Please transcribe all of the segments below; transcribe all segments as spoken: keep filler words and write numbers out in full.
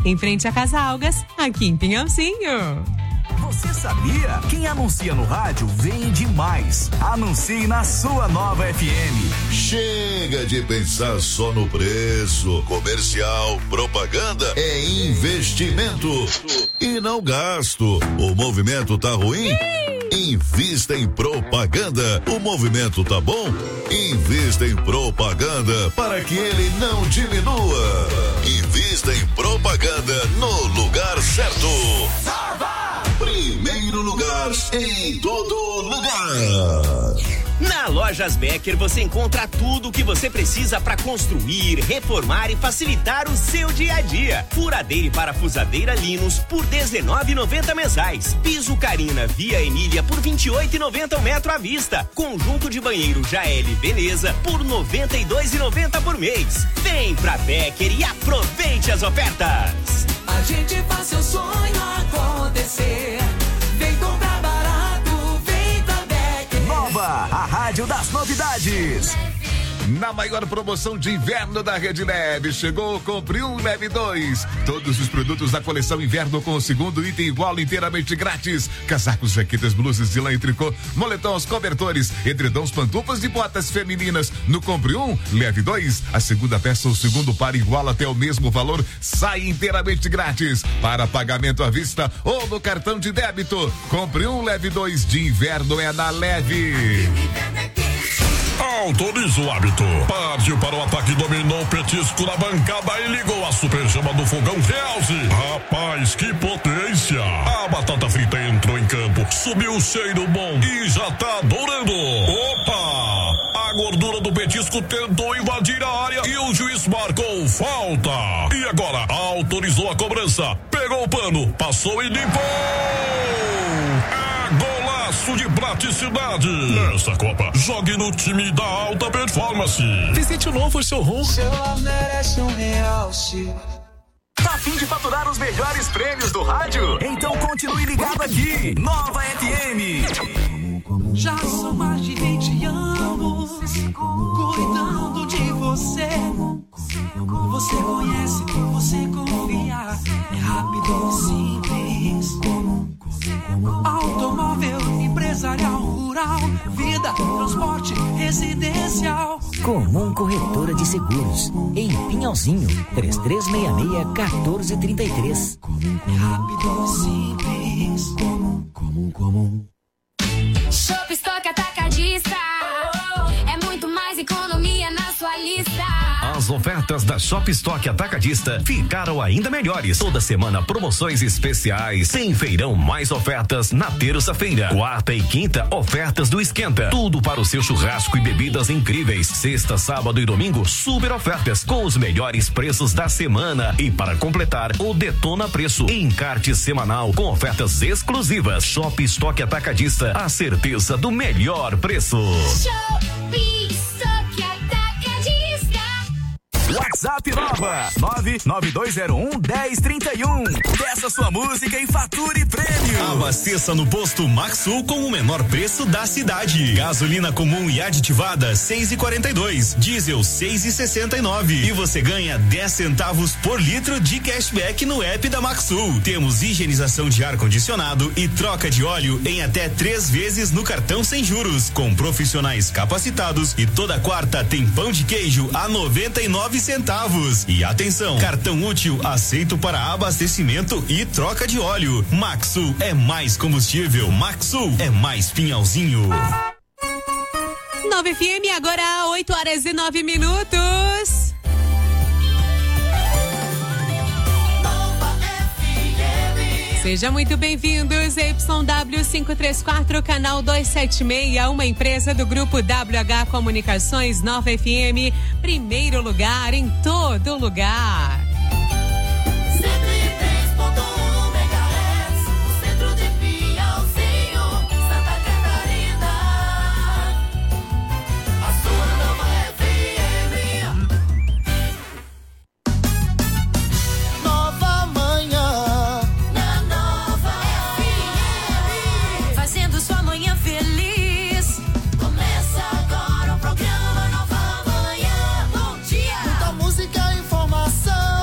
em frente à Casa Algas, aqui em Pinhalzinho. Você sabia? Quem anuncia no rádio vende mais. Anuncie na sua nova F M. Chega de pensar só no preço. Comercial, propaganda é investimento e não gasto. O movimento tá ruim? Invista em propaganda. O movimento tá bom? Invista em propaganda para que ele não diminua. Invista em propaganda no lugar certo. Primeiro lugar em todo lugar. Na Lojas Becker você encontra tudo o que você precisa para construir, reformar e facilitar o seu dia a dia. Furadeira e parafusadeira Linus por dezenove reais e noventa centavos mensais. Piso Carina Via Emília por vinte e oito reais e noventa centavos o metro à vista. Conjunto de banheiro Jael Veneza por noventa e dois reais e noventa centavos por mês. Vem pra Becker e aproveite as ofertas. A gente faz seu sonho acontecer. Vem comprar barato, vem pra Becker. Nova, a rádio das novidades. Na maior promoção de inverno da Rede Leve, chegou, compre um, leve dois. Todos os produtos da coleção inverno com o segundo item igual inteiramente grátis. Casacos, jaquetas, blusas de lã e tricô, moletons, cobertores, edredons, pantufas e botas femininas. No compre um, leve dois. A segunda peça ou segundo par igual até o mesmo valor sai inteiramente grátis. Para pagamento à vista ou no cartão de débito. Compre um, leve dois. De inverno é na Leve. Autoriza o hábito. Partiu para o ataque, dominou o petisco na bancada e ligou a super chama do fogão Realce. Rapaz, que potência! A batata frita entrou em campo, subiu o cheiro bom e já tá dourando. Opa! A gordura do petisco tentou invadir a área e o juiz marcou falta. E agora autorizou a cobrança, pegou o pano, passou e limpou. Golaço de praticidade. Nessa Copa, jogue no time da alta performance. Visite o novo showroom. Seu love merece um Realce. Tá a fim de faturar os melhores prêmios do rádio? Então continue ligado aqui. Nova F M. Já são mais de vinte anos cuidando de você. Você conhece, você confia. É rápido e simples. Automóvel, empresarial, rural, vida, transporte, residencial. Comum Corretora de Seguros, em Pinhalzinho, três três seis seis, um quatro três três. Rápido e simples. Comum, comum, comum. Shop Stock Atacadista. É muito mais economia na sua lista. As ofertas da Shop Stock Atacadista ficaram ainda melhores. Toda semana promoções especiais. Tem feirão mais ofertas na terça-feira. Quarta e quinta, ofertas do Esquenta. Tudo para o seu churrasco e bebidas incríveis. Sexta, sábado e domingo, super ofertas com os melhores preços da semana. E para completar, o Detona Preço. Encarte semanal com ofertas exclusivas. Shop Stock Atacadista, a certeza do melhor preço. Shop Stock Atacadista. WhatsApp nova nove nove dois zero um, um zero três um. Peça sua música e fature prêmio. Abasteça no posto Maxul com o menor preço da cidade. Gasolina comum e aditivada seis e quarenta e dois, diesel seis e sessenta e nove e você ganha dez centavos por litro de cashback no app da Maxul. Temos higienização de ar condicionado e troca de óleo em até três vezes no cartão sem juros, com profissionais capacitados, e toda quarta tem pão de queijo a noventa e nove centavos. E atenção, cartão útil aceito para abastecimento e troca de óleo. Maxul é mais combustível. Maxul é mais Pinhalzinho. Nova F M, agora oito horas e nove minutos. Sejam muito bem-vindos, Y W quinhentos e trinta e quatro, canal duzentos e setenta e seis, uma empresa do grupo W H Comunicações. Nova F M, primeiro lugar em todo lugar. Música, informação.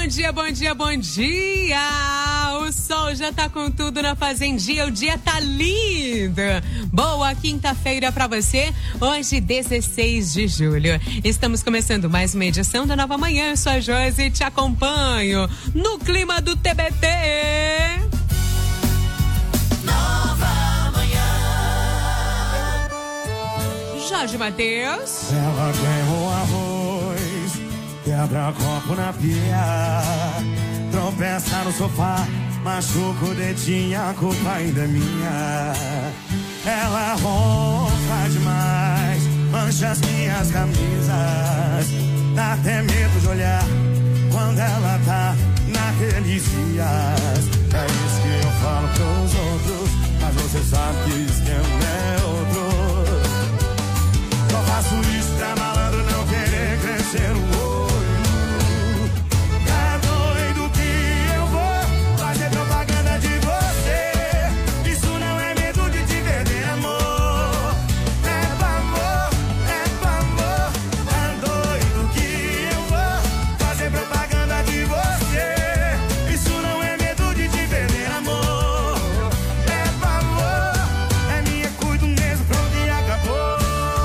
Bom dia, bom dia, bom dia! O sol já tá com tudo na fazendinha, o dia tá lindo! Boa quinta-feira pra você, hoje dezesseis de julho. Estamos começando mais uma edição da Nova Manhã, eu sou a Josi e te acompanho no clima do T B T. Nova Manhã. Jorge Mateus. Ela queimou arroz, quebra copo na pia, tropeça no sofá, machuca o dedinho, a culpa ainda é minha. Ela ronca demais, mancha as minhas camisas, dá até medo de olhar quando ela tá naqueles dias. É isso que eu falo pros outros, mas você sabe que o esquema é outro. Só faço isso pra malandro não querer crescer o olho. Tá doido que eu vou fazer propaganda de você. Isso não é medo de te perder, amor. É pra amor, é pra amor. Tá doido que eu vou fazer propaganda de você. Isso não é medo de te perder, amor. É pra amor, é minha, cuido mesmo, pronto e acabou.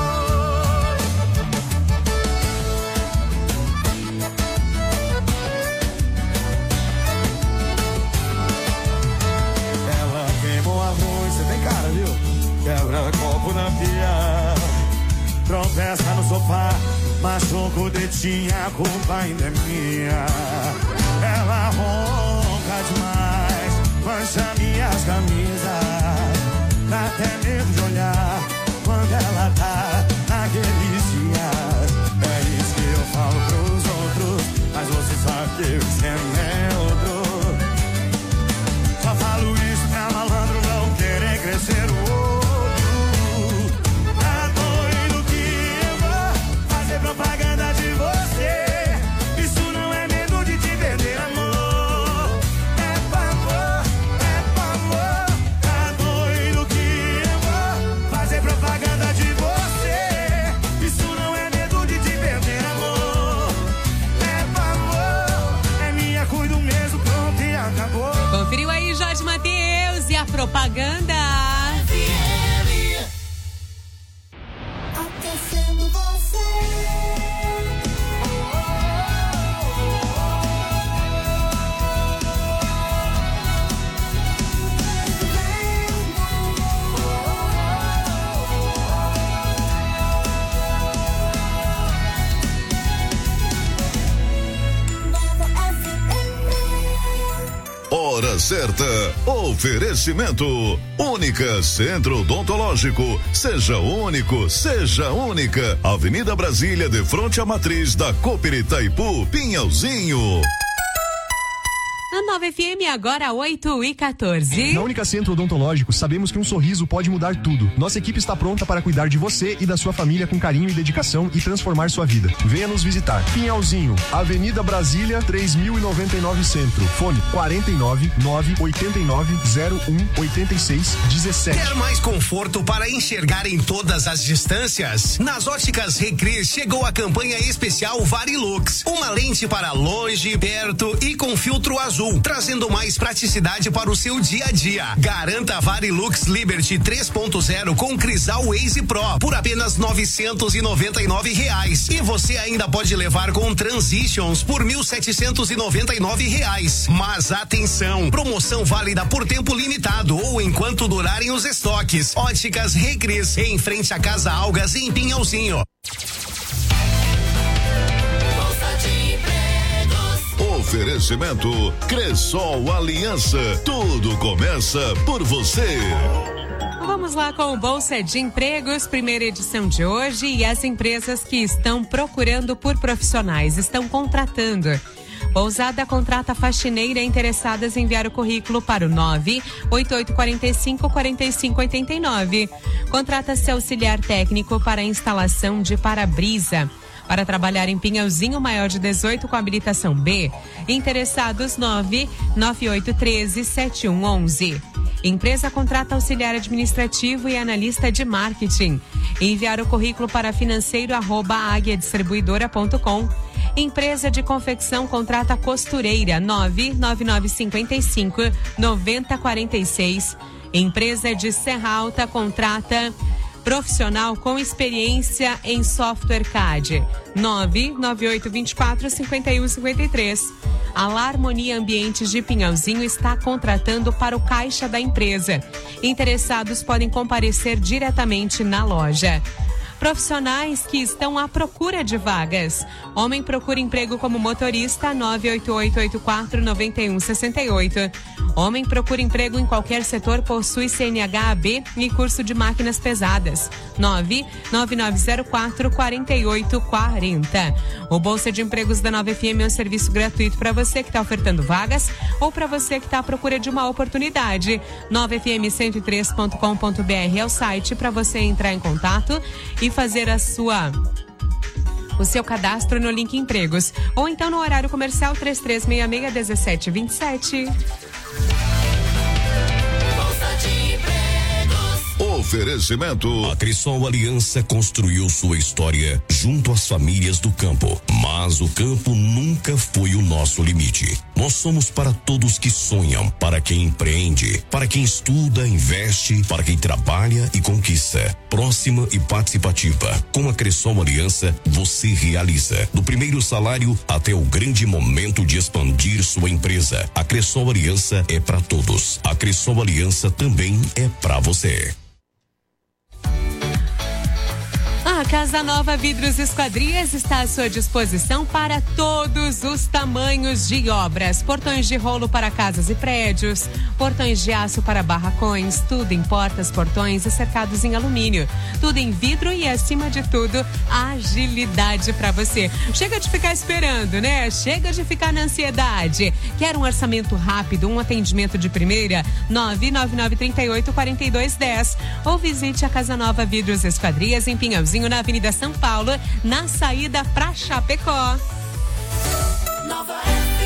Quebra copo na pia, tropeça no sofá, machuca o dedinho, a culpa ainda é minha. Ela ronca demais, mancha minhas camisas, dá até medo de olhar quando ela tá naqueles dias. É isso que eu falo pros outros, mas você sabe que o esquema é outro. Só falo isso pra malandro não querer crescer o outro. Propaganda de você, isso não é medo de te perder, amor. É pra amor, é pra amor. Tá doido que eu vou fazer propaganda de você. Isso não é medo de te perder, amor. É pra amor, é minha, cuido mesmo, pronto e acabou. Conferiu aí, Jorge Mateus, e a propaganda. Aquecendo você. Hora certa. Oferecimento. Única Centro Odontológico. Seja único, seja única. Avenida Brasília, de frente à matriz da Cooper Itaipu, Pinhalzinho. A Nova F M agora oito e quatorze. Na Única Centro Odontológico, sabemos que um sorriso pode mudar tudo. Nossa equipe está pronta para cuidar de você e da sua família com carinho e dedicação e transformar sua vida. Venha nos visitar. Pinhalzinho, Avenida Brasília, três mil e noventa e nove Centro. Fone quarenta e nove, nove oitenta e nove, zero um, oitenta e seis, dezessete. Quer mais conforto para enxergar em todas as distâncias? Nas óticas Recris chegou a campanha especial Varilux. Uma lente para longe, perto e com filtro azul, trazendo mais praticidade para o seu dia a dia. Garanta a Varilux Liberty três ponto zero com Crisal Waze Pro por apenas novecentos e noventa e nove reais. E você ainda pode levar com Transitions por mil setecentos e noventa e nove reais. Mas atenção, promoção válida por tempo limitado ou enquanto durarem os estoques. Óticas Recris, em frente à Casa Algas, em Pinhalzinho. Oferecimento Cressol Aliança. Tudo começa por você. Vamos lá com o Bolsa de Empregos, primeira edição de hoje, e as empresas que estão procurando por profissionais, estão contratando. Pousada contrata faxineira interessadas em enviar o currículo para o nove oito oito quatro cinco, quatro cinco oito nove. Contrata-se auxiliar técnico para a instalação de para-brisa. Para trabalhar em Pinhalzinho, maior de dezoito com habilitação B. Interessados nove nove oito um três, sete um um um. Empresa contrata auxiliar administrativo e analista de marketing. Enviar o currículo para financeiro arroba águia distribuidora ponto com. Empresa de confecção contrata costureira nove nove nove cinco cinco nove zero quatro seis. Empresa de Serra Alta contrata profissional com experiência em software C A D nove nove oito dois quatro cinco um cinco três. A Harmonia Ambientes de Pinhalzinho está contratando para o caixa da empresa. Interessados podem comparecer diretamente na loja. Profissionais que estão à procura de vagas. Homem procura emprego como motorista nove oito oito oito quatro nove um seis oito. Homem procura emprego em qualquer setor, possui C N H A B e curso de máquinas pesadas nove nove nove zero quatro quatro oito quatro zero. O Bolsa de Empregos da nove F M é um serviço gratuito para você que está ofertando vagas ou para você que está à procura de uma oportunidade. nove f m cento e três ponto com ponto b r é o site para você entrar em contato e fazer a sua o seu cadastro no link empregos ou então no horário comercial três três seis seis, um sete dois sete. Oferecimento. A Cressol Aliança construiu sua história junto às famílias do campo, mas o campo nunca foi o nosso limite. Nós somos para todos que sonham, para quem empreende, para quem estuda, investe, para quem trabalha e conquista. Próxima e participativa. Com a Cressol Aliança, você realiza, do primeiro salário até o grande momento de expandir sua empresa. A Cressol Aliança é para todos. A Cressol Aliança também é para você. A Casa Nova Vidros Esquadrias está à sua disposição para todos os tamanhos de obras. Portões de rolo para casas e prédios, portões de aço para barracões, tudo em portas, portões e cercados em alumínio. Tudo em vidro e, acima de tudo, agilidade para você. Chega de ficar esperando, né? Chega de ficar na ansiedade. Quer um orçamento rápido, um atendimento de primeira? nove nove nove três oito quatro dois um zero ou visite a Casa Nova Vidros Esquadrias em Pinhalzinho, na Avenida São Paulo, na saída pra Chapecó. Nova F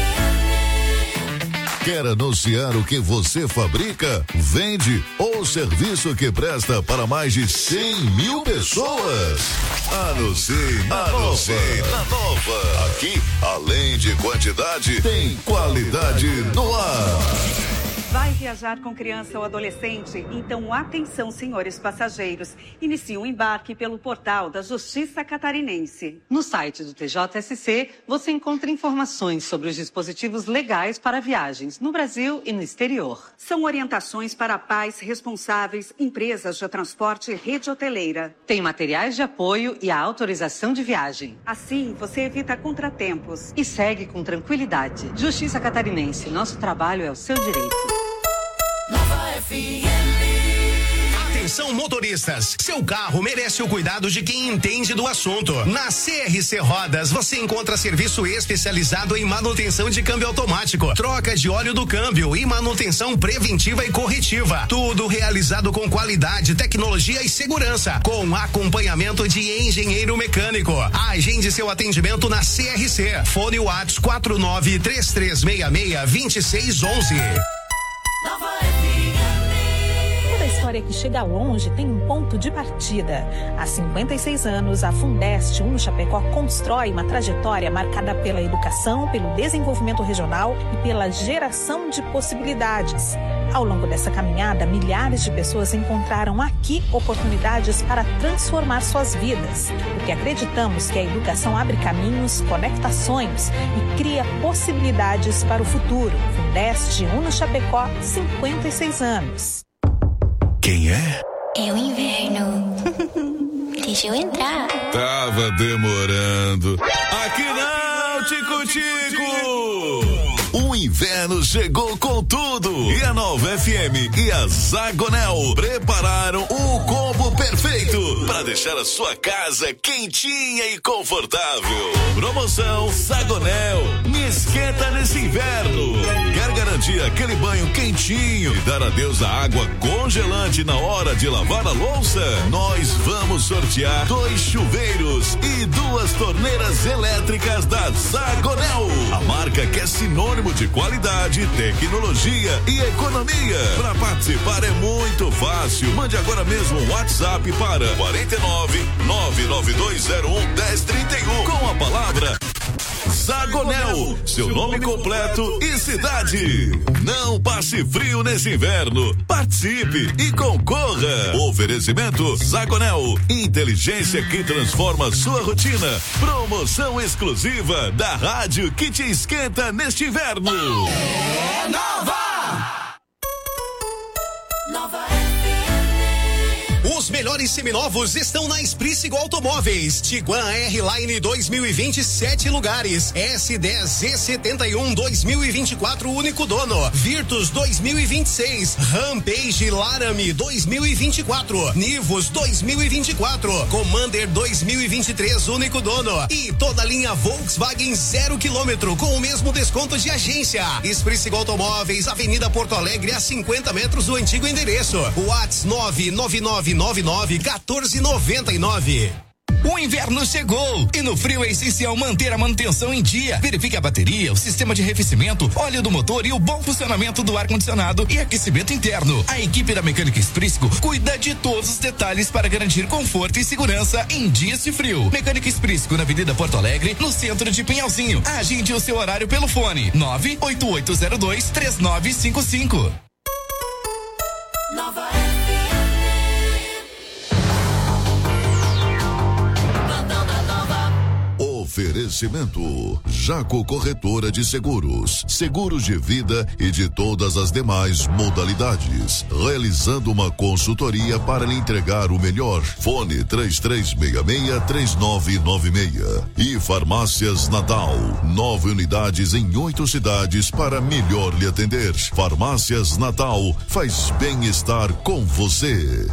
M. Quer anunciar o que você fabrica, vende ou serviço que presta para mais de cem mil pessoas? Anuncie, anuncie na Nova. Aqui, além de quantidade, tem qualidade no ar. Vai viajar com criança ou adolescente? Então, atenção, senhores passageiros. Inicie o embarque pelo portal da Justiça Catarinense. No site do T J S C, você encontra informações sobre os dispositivos legais para viagens no Brasil e no exterior. São orientações para pais responsáveis, empresas de transporte e rede hoteleira. Tem materiais de apoio e a autorização de viagem. Assim, você evita contratempos. E segue com tranquilidade. Justiça Catarinense, nosso trabalho é o seu direito. Nova F M. Atenção, motoristas, seu carro merece o cuidado de quem entende do assunto. Na C R C Rodas você encontra serviço especializado em manutenção de câmbio automático, troca de óleo do câmbio e manutenção preventiva e corretiva. Tudo realizado com qualidade, tecnologia e segurança, com acompanhamento de engenheiro mecânico. Agende seu atendimento na C R C. Fone WhatsApp quatro nove três três seis seis dois seis um um. Nova F M. Toda história que chega longe tem um ponto de partida. Há cinquenta e seis anos, a Fundest Uno Chapecó constrói uma trajetória marcada pela educação, pelo desenvolvimento regional e pela geração de possibilidades. Ao longo dessa caminhada, milhares de pessoas encontraram aqui oportunidades para transformar suas vidas, porque acreditamos que a educação abre caminhos, conecta sonhos e cria possibilidades para o futuro. Fundest Uno Chapecó, cinquenta e seis anos. Quem é? É o inverno. Deixa eu entrar. Tava demorando. Aqui não, Tico-Tico! O inverno chegou com tudo e a Nova F M e a Zagonel prepararam o combo perfeito para deixar a sua casa quentinha e confortável. Promoção Zagonel, me esquenta nesse inverno. Quer garantir aquele banho quentinho e dar adeus à água congelante na hora de lavar a louça? Nós vamos sortear dois chuveiros e duas torneiras elétricas da Zagonel, a marca que é sinônimo de qualidade, tecnologia e economia. Para participar é muito fácil. Mande agora mesmo um WhatsApp para quarenta e nove, nove nove dois zero um, dez trinta e um com a palavra Zagonel, seu nome completo e cidade. Não passe frio nesse inverno. Participe e concorra. Oferecimento Zagonel, inteligência que transforma sua rotina. Promoção exclusiva da rádio que te esquenta neste inverno. É Nova! Nova Os melhores seminovos estão na Espricigo Automóveis. Tiguan R-Line dois mil e vinte, sete lugares. S dez Z setenta e um dois mil e vinte e quatro, único dono. Virtus dois mil e vinte e seis. Rampage Laramie dois mil e vinte e quatro. Nivus dois mil e vinte e quatro. Commander dois mil e vinte e três, único dono. E toda a linha Volkswagen zero quilômetro com o mesmo desconto de agência. Espricigo Automóveis, Avenida Porto Alegre, a cinquenta metros do antigo endereço. WhatsApp nove nove nove nove nove um quatro nove nove. O inverno chegou e no frio é essencial manter a manutenção em dia. Verifique a bateria, o sistema de arrefecimento, óleo do motor e o bom funcionamento do ar-condicionado e aquecimento interno. A equipe da Mecânica Espricigo cuida de todos os detalhes para garantir conforto e segurança em dias de frio. Mecânica Espricigo na Avenida Porto Alegre, no centro de Pinhalzinho. Agende o seu horário pelo fone nove oito oito zero dois três nove cinco cinco. Nova Oferecimento Jaco Corretora de Seguros, seguros de vida e de todas as demais modalidades, realizando uma consultoria para lhe entregar o melhor. Fone três três seis seis três nove nove seis. E Farmácias Natal, nove unidades em oito cidades para melhor lhe atender. Farmácias Natal, faz bem estar com você.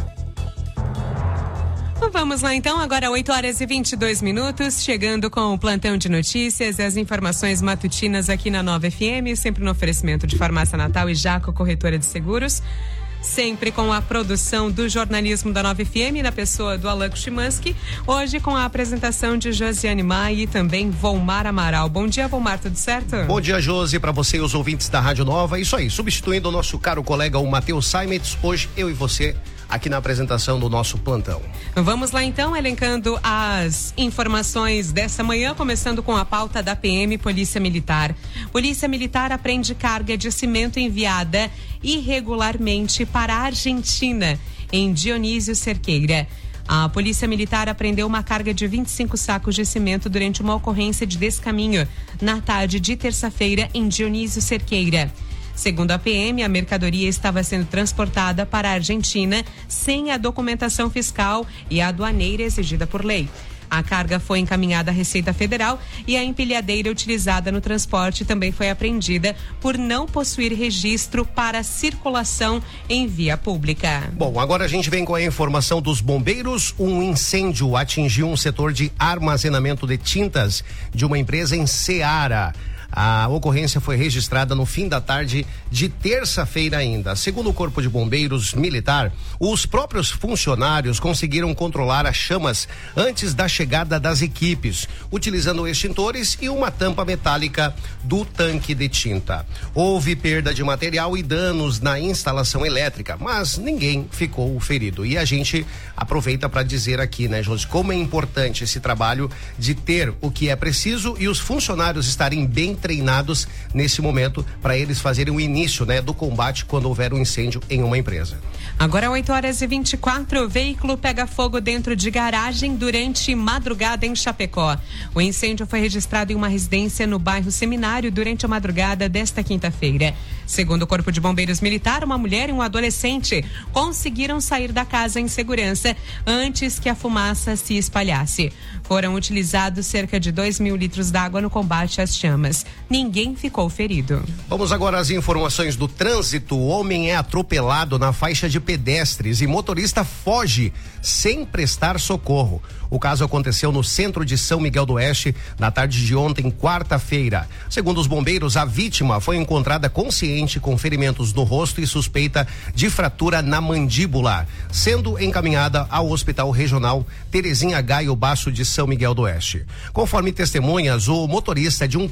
Vamos lá então, agora oito horas e vinte e dois minutos, chegando com o plantão de notícias e as informações matutinas aqui na Nova F M, sempre no oferecimento de Farmácia Natal e Jaco Corretora de Seguros, sempre com a produção do jornalismo da Nova F M, na pessoa do Alan Chimansky, hoje com a apresentação de Josiane Maia e também Volmar Amaral. Bom dia, Volmar, tudo certo? Bom dia, Josi, para você e os ouvintes da Rádio Nova. Isso aí, substituindo o nosso caro colega, o Matheus Saimetz, hoje eu e você aqui na apresentação do nosso plantão. Vamos lá então, elencando as informações dessa manhã, começando com a pauta da P M Polícia Militar. Polícia Militar apreende carga de cimento enviada irregularmente para a Argentina, em Dionísio Cerqueira. A Polícia Militar apreendeu uma carga de vinte e cinco sacos de cimento durante uma ocorrência de descaminho na tarde de terça-feira em Dionísio Cerqueira. Segundo a P M, a mercadoria estava sendo transportada para a Argentina sem a documentação fiscal e aduaneira exigida por lei. A carga foi encaminhada à Receita Federal e a empilhadeira utilizada no transporte também foi apreendida por não possuir registro para circulação em via pública. Bom, agora a gente vem com a informação dos bombeiros. Um incêndio atingiu um setor de armazenamento de tintas de uma empresa em Ceará. A ocorrência foi registrada no fim da tarde de terça-feira ainda. Segundo o Corpo de Bombeiros Militar, os próprios funcionários conseguiram controlar as chamas antes da chegada das equipes, utilizando extintores e uma tampa metálica do tanque de tinta. Houve perda de material e danos na instalação elétrica, mas ninguém ficou ferido. E a gente aproveita para dizer aqui, né, Josi, como é importante esse trabalho de ter o que é preciso e os funcionários estarem bem treinados nesse momento para eles fazerem o início, né, do combate quando houver um incêndio em uma empresa. Agora oito horas e vinte e quatro, o veículo pega fogo dentro de garagem durante madrugada em Chapecó. O incêndio foi registrado em uma residência no bairro Seminário durante a madrugada desta quinta-feira. Segundo o Corpo de Bombeiros Militar, uma mulher e um adolescente conseguiram sair da casa em segurança antes que a fumaça se espalhasse. Foram utilizados cerca de dois mil litros d'água no combate às chamas. Ninguém ficou ferido. Vamos agora às informações do trânsito. O homem é atropelado na faixa de pedestres e motorista foge sem prestar socorro. O caso aconteceu no centro de São Miguel do Oeste na tarde de ontem, quarta-feira. Segundo os bombeiros, a vítima foi encontrada consciente com ferimentos no rosto e suspeita de fratura na mandíbula, sendo encaminhada ao Hospital Regional Terezinha Gaio Basso de São Miguel do Oeste. Conforme testemunhas, o motorista de um carro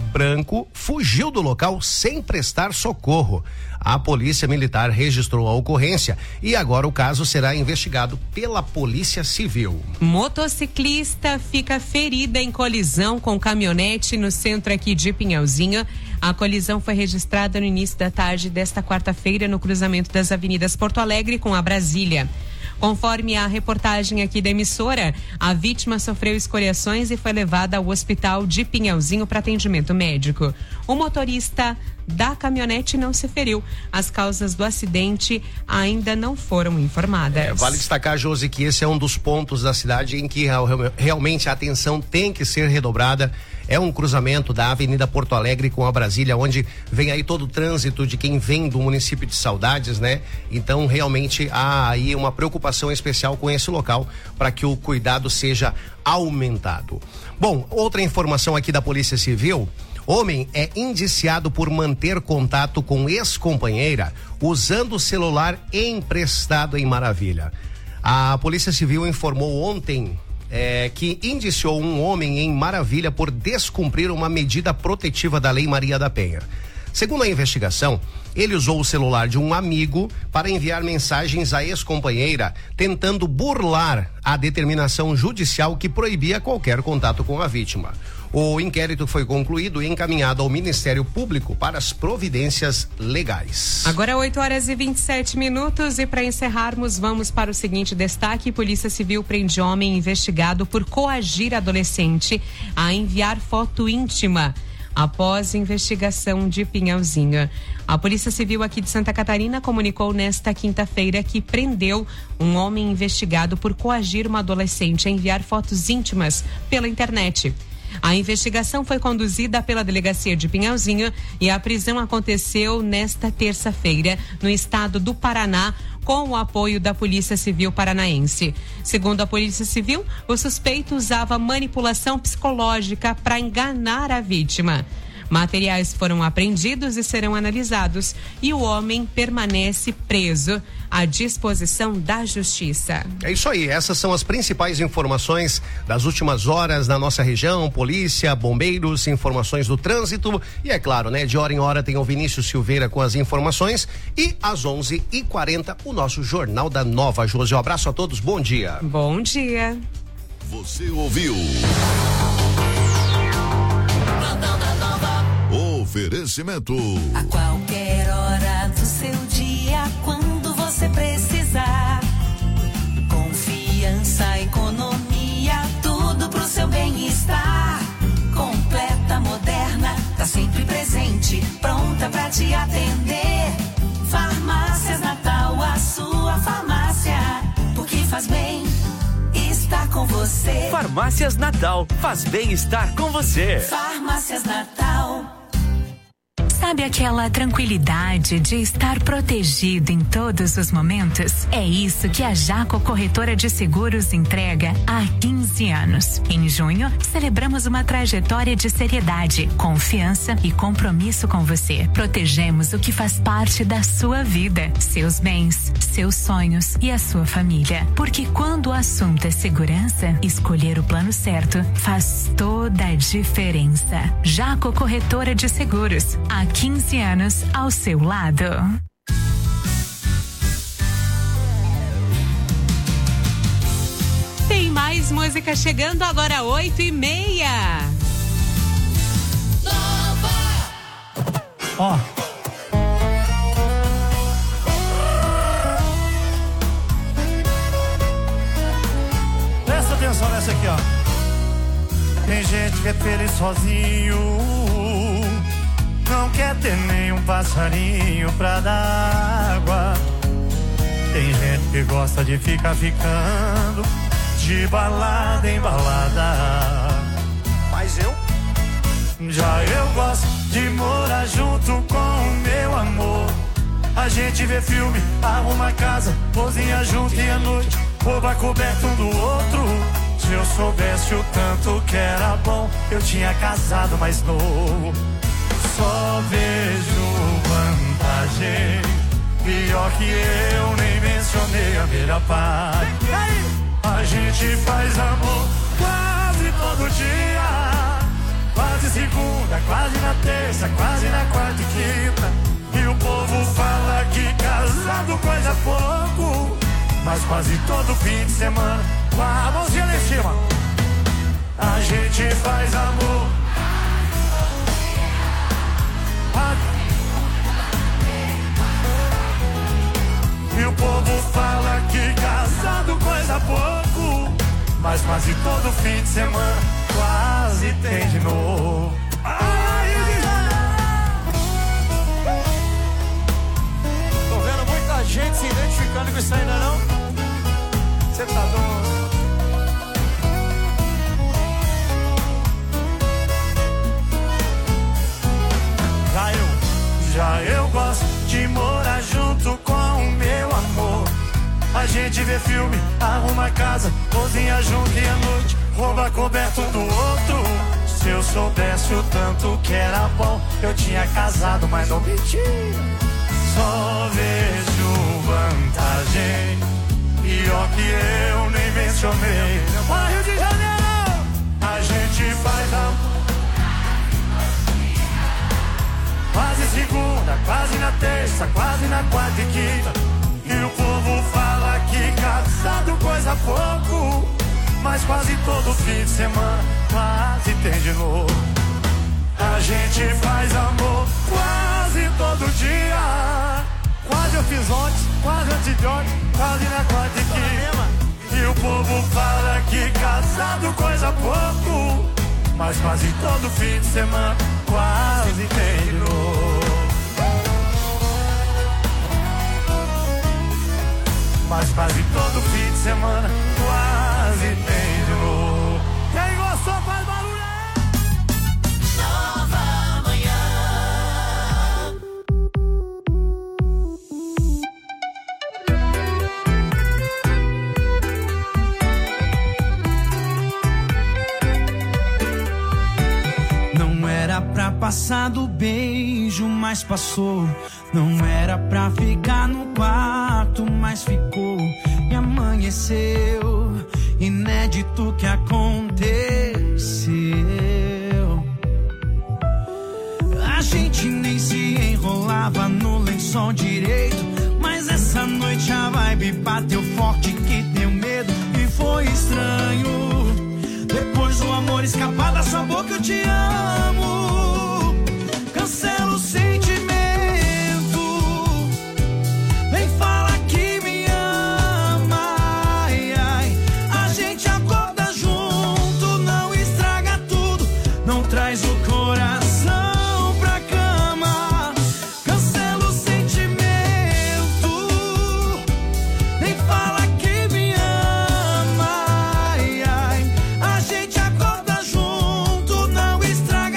branco fugiu do local sem prestar socorro. A Polícia Militar registrou a ocorrência e agora o caso será investigado pela Polícia Civil. Motociclista fica ferida em colisão com caminhonete no centro aqui de Pinhalzinho. A colisão foi registrada no início da tarde desta quarta-feira no cruzamento das avenidas Porto Alegre com a Brasília. Conforme a reportagem aqui da emissora, a vítima sofreu escoriações e foi levada ao hospital de Pinhalzinho para atendimento médico. O motorista da caminhonete não se feriu. As causas do acidente ainda não foram informadas. É, vale destacar, Josi, que esse é um dos pontos da cidade em que realmente a atenção tem que ser redobrada. É um cruzamento da Avenida Porto Alegre com a Brasília, onde vem aí todo o trânsito de quem vem do município de Saudades, né? Então, realmente, há aí uma preocupação especial com esse local para que o cuidado seja aumentado. Bom, outra informação aqui da Polícia Civil. Homem é indiciado por manter contato com ex-companheira usando o celular emprestado em Maravilha. A Polícia Civil informou ontem É, que indiciou um homem em Maravilha por descumprir uma medida protetiva da Lei Maria da Penha. Segundo a investigação, ele usou o celular de um amigo para enviar mensagens à ex-companheira, tentando burlar a determinação judicial que proibia qualquer contato com a vítima. O inquérito foi concluído e encaminhado ao Ministério Público para as providências legais. Agora oito horas e vinte e sete minutos e para encerrarmos vamos para o seguinte destaque: Polícia Civil prende homem investigado por coagir adolescente a enviar foto íntima. Após investigação de Pinhalzinho, a Polícia Civil aqui de Santa Catarina comunicou nesta quinta-feira que prendeu um homem investigado por coagir uma adolescente a enviar fotos íntimas pela internet. A investigação foi conduzida pela Delegacia de Pinhalzinho e a prisão aconteceu nesta terça-feira no estado do Paraná, com o apoio da Polícia Civil Paranaense. Segundo a Polícia Civil, o suspeito usava manipulação psicológica para enganar a vítima. Materiais foram apreendidos e serão analisados e o homem permanece preso à disposição da Justiça. É isso aí, essas são as principais informações das últimas horas na nossa região: polícia, bombeiros, informações do trânsito e, é claro, né, de hora em hora tem o Vinícius Silveira com as informações e às onze e quarenta o nosso Jornal da Nova. Josi, um abraço a todos, bom dia. Bom dia. Você ouviu? Oferecimento. A qualquer hora do seu dia, quando você precisar. Confiança, economia, tudo pro seu bem-estar. Completa, moderna, tá sempre presente, pronta pra te atender. Farmácias Natal, a sua farmácia, porque faz bem estar com você. Farmácias Natal, faz bem estar com você. Farmácias Natal. Sabe aquela tranquilidade de estar protegido em todos os momentos? É isso que a Jaco Corretora de Seguros entrega há quinze anos. Em junho, celebramos uma trajetória de seriedade, confiança e compromisso com você. Protegemos o que faz parte da sua vida, seus bens, seus sonhos e a sua família. Porque quando o assunto é segurança, escolher o plano certo faz toda a diferença. Jaco Corretora de Seguros, há quinze anos ao seu lado. Tem mais música chegando agora, oito e meia. Ó. Presta atenção nessa aqui, ó. Tem gente que é feliz sozinho, não quer ter nenhum passarinho pra dar água. Tem gente que gosta de ficar ficando de balada em balada. Mas eu? Já eu gosto de morar junto com o meu amor. A gente vê filme, arruma casa, cozinha junto e à noite rouba coberto um do outro. Se eu soubesse o tanto que era bom, eu tinha casado mais novo. Só vejo vantagem, pior que eu nem mencionei a melhor parte. A gente faz amor quase todo dia, quase Quase segunda, quase na terça, quase na quarta e quinta. E o povo fala que casado coisa pouco, mas quase todo fim de semana, com a mãozinha lá em cima, a gente faz amor. E o povo fala que casado coisa pouco, mas quase todo fim de semana quase tem de novo. Ai, tô vendo muita gente se identificando com isso ainda não? Você tá doido? Já eu, já eu gosto de morar junto com o meu amor. A gente vê filme, arruma casa, cozinha junto e à noite rouba coberto do outro. Se eu soubesse o tanto que era bom, eu tinha casado, mas não menti. Só vejo vantagem, pior que eu nem mencionei. Ah, Rio de Janeiro, a gente faz amor. Quase segunda, quase na terça, quase na quarta e quinta. E o povo fala que casado coisa pouco, mas quase todo fim de semana quase tem de novo. A gente faz amor quase todo dia. Quase eu fiz ontem, quase antes de ontem, quase na quarta e quinta. E o povo fala que casado coisa pouco, mas quase todo fim de semana quase tem de novo. Mas quase todo fim de semana quase tem de novo. Quem gostou faz barulho aí! Nova manhã. Não era pra passar do beijo, mas passou. Não era pra ficar no quarto, mas ficou. E amanheceu, inédito que aconteceu. A gente nem se enrolava no lençol direito, mas essa noite a vibe bateu forte que deu medo. E foi estranho, depois do amor escapar da sua boca eu te amo. Cancela o sentimento, vem fala que me ama. Ai, ai. A gente acorda junto, não estraga tudo, não traz o coração pra cama. Cancela o sentimento, vem fala que me ama. Ai, ai. A gente acorda junto, não estraga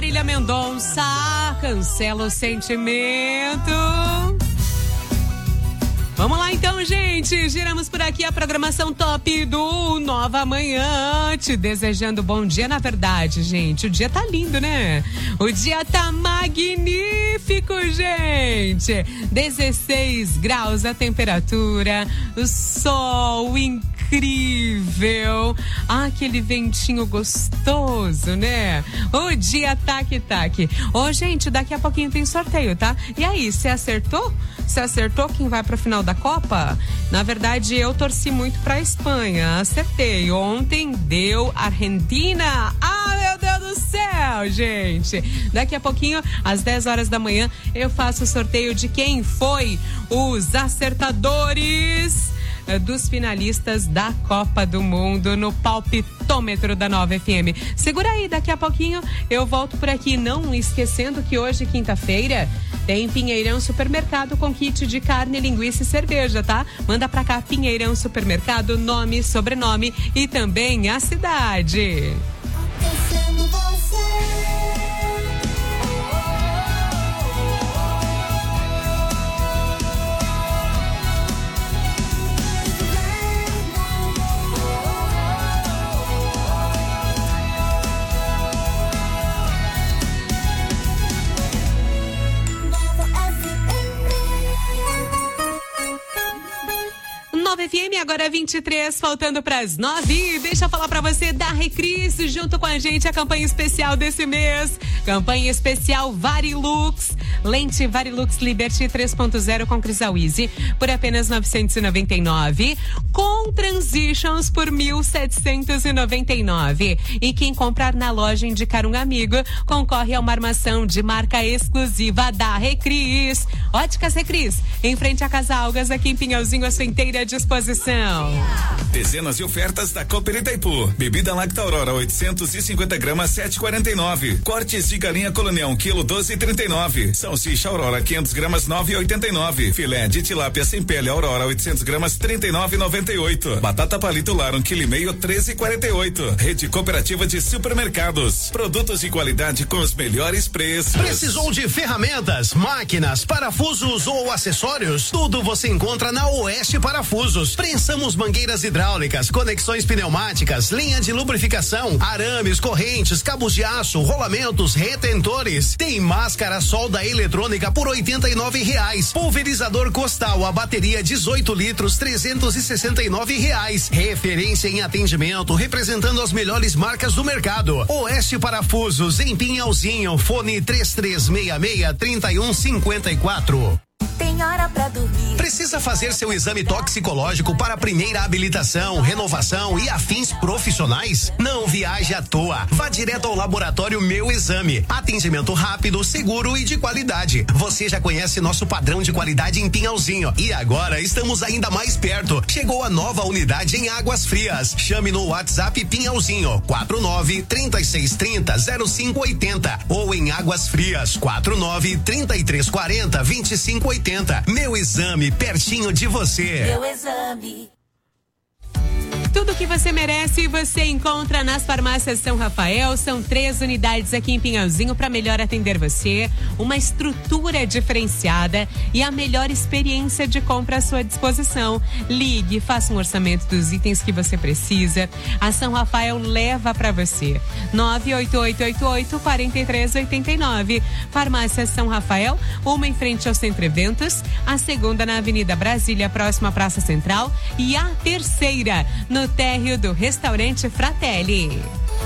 Marília Mendonça, Cancela o Sentimento. Vamos lá então, gente, giramos por aqui a programação top do Nova Manhã, te desejando bom dia. Na verdade, gente, o dia tá lindo, né? O dia tá magnífico, gente. dezesseis graus a temperatura, o sol incrível, ah, aquele ventinho gostoso, né? O dia tac-tac. Ô, gente, daqui a pouquinho tem sorteio, tá? E aí, você acertou? Você acertou quem vai pra final da Copa? Na verdade, eu torci muito pra Espanha. Acertei. Ontem deu Argentina. Ah, meu Deus do céu, gente. Daqui a pouquinho, às dez horas da manhã, eu faço o sorteio de quem foi os acertadores dos finalistas da Copa do Mundo no palpitômetro da Nova F M. Segura aí, daqui a pouquinho eu volto por aqui, não esquecendo que hoje, quinta-feira, tem Pinheirão Supermercado com kit de carne, linguiça e cerveja, tá? Manda pra cá, Pinheirão Supermercado, nome, sobrenome e também a cidade. Pensando você. Nova F M, agora vinte e três, faltando para as nove. Deixa eu falar para você da Recris, junto com a gente, a campanha especial desse mês. Campanha especial Varilux. Lente Varilux Liberty três ponto zero com Crisal Easy por apenas novecentos e noventa e nove, com Transitions por mil setecentos e noventa e nove. E quem comprar na loja indicar um amigo concorre a uma armação de marca exclusiva da Recris. Óticas Recris, em frente à Casa Algas, aqui em Pinhalzinho, a sua inteira disposição. Dezenas de ofertas da Cooper Itaipu. Bebida Lacta Aurora oitocentos e cinquenta gramas sete e quarenta e nove. Cortes de galinha Colonial um quilo doze e trinta e nove. Salsicha Aurora quinhentas gramas nove e oitenta e nove. Filé de tilápia sem pele Aurora oitocentas gramas trinta e nove e noventa e oito. Batata palito lar um quilo e meio treze e quarenta e oito. Rede Cooperativa de Supermercados. Produtos de qualidade com os melhores preços. Precisou de ferramentas, máquinas, parafusos ou acessórios? Tudo você encontra na Oeste Parafusos. Prensamos mangueiras hidráulicas, conexões pneumáticas, linha de lubrificação, arames, correntes, cabos de aço, rolamentos, retentores. Tem máscara solda eletrônica por oitenta e nove reais. Pulverizador Costal, a bateria dezoito litros, trezentos e sessenta e nove reais. Referência em atendimento, representando as melhores marcas do mercado. Oeste Parafusos, em Pinhalzinho, fone três três seis seis, três um cinco quatro. Tem hora pra dormir. Precisa fazer seu exame toxicológico para a primeira habilitação, renovação e afins profissionais? Não viaje à toa. Vá direto ao laboratório Meu Exame. Atendimento rápido, seguro e de qualidade. Você já conhece nosso padrão de qualidade em Pinhalzinho. E agora estamos ainda mais perto. Chegou a nova unidade em Águas Frias. Chame no WhatsApp Pinhalzinho quatro nove, três seis três zero, zero cinco oito zero ou em Águas Frias quatro nove, três três quatro zero, vinte e cinco oitenta. Meu Exame, pertinho de você. Meu Exame. Tudo que você merece, você encontra nas farmácias São Rafael. São três unidades aqui em Pinhalzinho para melhor atender você. Uma estrutura diferenciada e a melhor experiência de compra à sua disposição. Ligue, faça um orçamento dos itens que você precisa. A São Rafael leva para você. nove oito oito oito oito, quatro três oito nove. Farmácia São Rafael, uma em frente ao Centro Eventos, a segunda na Avenida Brasília, próxima à Praça Central, e a terceira no térreo do Restaurante Fratelli.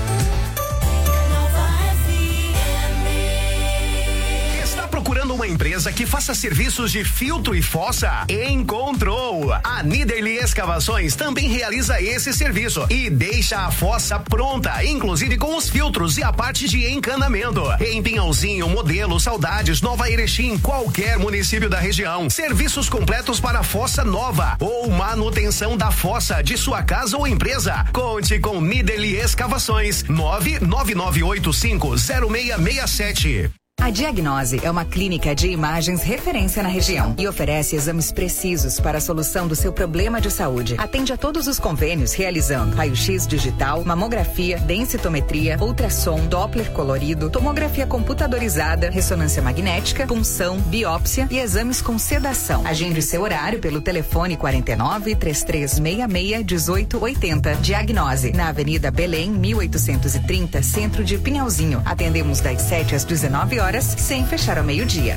Procurando uma empresa que faça serviços de filtro e fossa? Encontrou! A Niederli Escavações também realiza esse serviço e deixa a fossa pronta, inclusive com os filtros e a parte de encanamento. Em Pinhalzinho, Modelo, Saudades, Nova Erechim, qualquer município da região. Serviços completos para a fossa nova ou manutenção da fossa de sua casa ou empresa. Conte com Niederli Escavações. nove nove nove oito cinco zero seis seis sete. A Diagnose é uma clínica de imagens referência na região e oferece exames precisos para a solução do seu problema de saúde. Atende a todos os convênios realizando raio-x digital, mamografia, densitometria, ultrassom, Doppler colorido, tomografia computadorizada, ressonância magnética, punção, biópsia e exames com sedação. Agende seu horário pelo telefone quarenta e nove, três três seis seis, dezoito oitenta. Diagnose, na Avenida Belém, mil oitocentos e trinta, centro de Pinhalzinho. Atendemos das sete às dezenove horas, sem fechar ao meio-dia.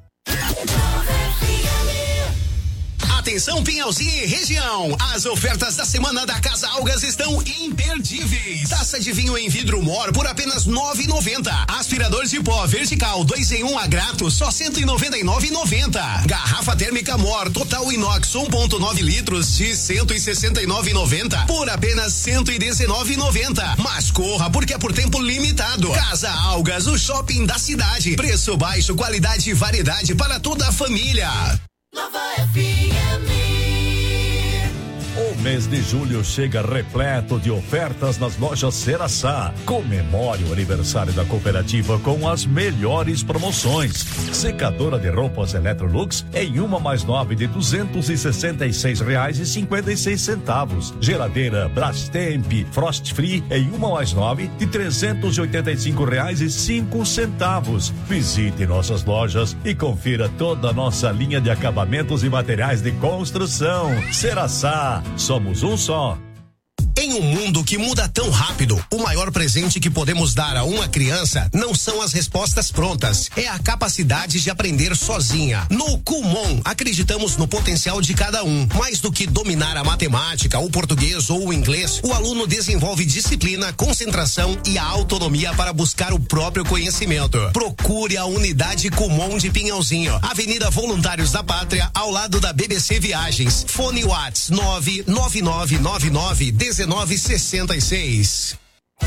Atenção Pinhalzinho e região, as ofertas da semana da Casa Algas estão imperdíveis. Taça de vinho em vidro Mor por apenas nove e noventa. Aspirador de pó vertical dois em um a Grato só cento e noventa e nove e noventa. Garrafa térmica Mor Total Inox um ponto nove litros de cento e sessenta e nove e noventa por apenas cento e dezenove e noventa. Mas corra porque é por tempo limitado. Casa Algas, o shopping da cidade. Preço baixo, qualidade e variedade para toda a família. Nova F M. O mês de julho chega repleto de ofertas nas lojas Ceraçá. Comemore o aniversário da cooperativa com as melhores promoções. Secadora de roupas Electrolux em uma mais nove de duzentos e sessenta e seis reais e cinquenta e seis centavos. Geladeira Brastemp Frost Free em uma mais nove de trezentos e oitenta e cinco reais e cinco centavos. Visite nossas lojas e confira toda a nossa linha de acabamentos e materiais de construção. Ceraçá, somos um só. Em um mundo que muda tão rápido, o maior presente que podemos dar a uma criança não são as respostas prontas, é a capacidade de aprender sozinha. No Kumon, acreditamos no potencial de cada um. Mais do que dominar a matemática, o português ou o inglês, o aluno desenvolve disciplina, concentração e a autonomia para buscar o próprio conhecimento. Procure a unidade Kumon de Pinhalzinho, Avenida Voluntários da Pátria, ao lado da B B C Viagens. Fone Whats nove nove nove nove nove dezenove sessenta e seis.